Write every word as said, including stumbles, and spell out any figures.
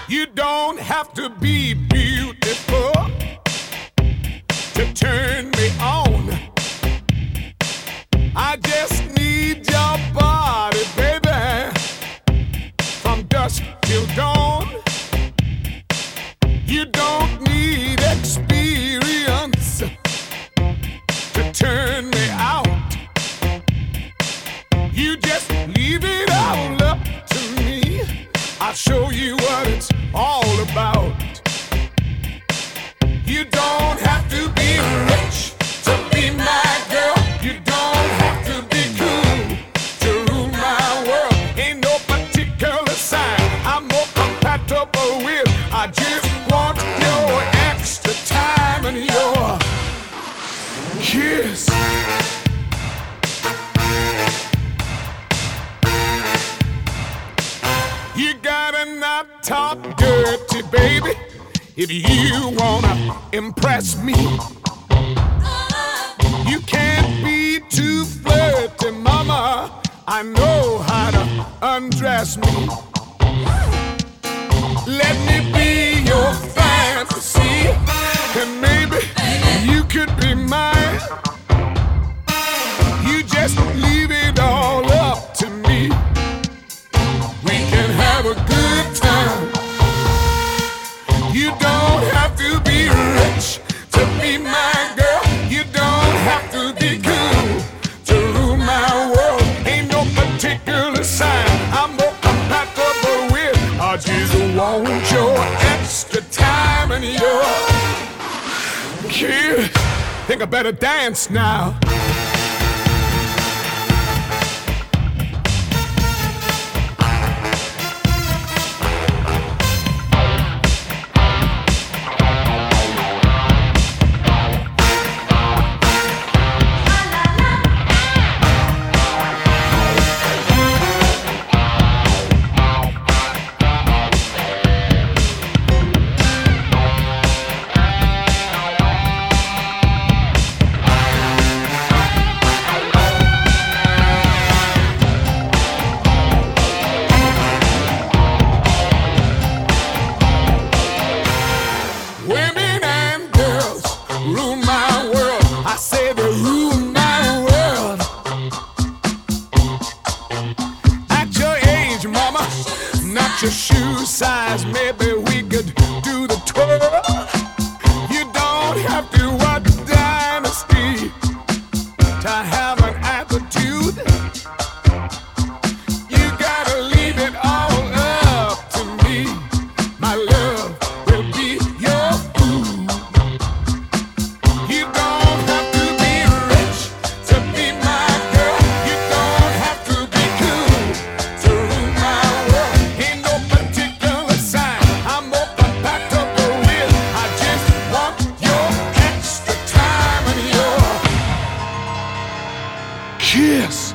You don't have to be beautiful to turn me on. I just need your body, baby, from dusk till dawn. You don't need experience to turn me out. You just leave it all up to me. I'll show you what it's all about. You don't have to be rich to be my girl. You don't have to be cool to rule my world. Ain't no particular sign I'm more compatible with. I just want your extra time and your kiss. You gotta not talk dirty, baby, if you wanna impress me. You can't be too flirty, mama. I know how to undress me. Let me be your fantasy, and maybe you could be mine. You just leave it all up to me. We can have a good time. You don't have to be rich to be my girl. You don't have to be cool to rule my world. Ain't no particular sign I'm more compatible with. I just want your extra time and your kiss. Think I better dance now. Women and girls rule my world. I say they rule my world. At your age, mama, not your shoe size, maybe we could do the twirl. You don't have to watch Dynasty to have an attitude. You gotta leave it all up to me. My love will be your food. You don't have to be rich to be my girl. You don't have to be cool to rule my world. Ain't no particular sign I'm more compatible with. I just want your extra time and your kiss.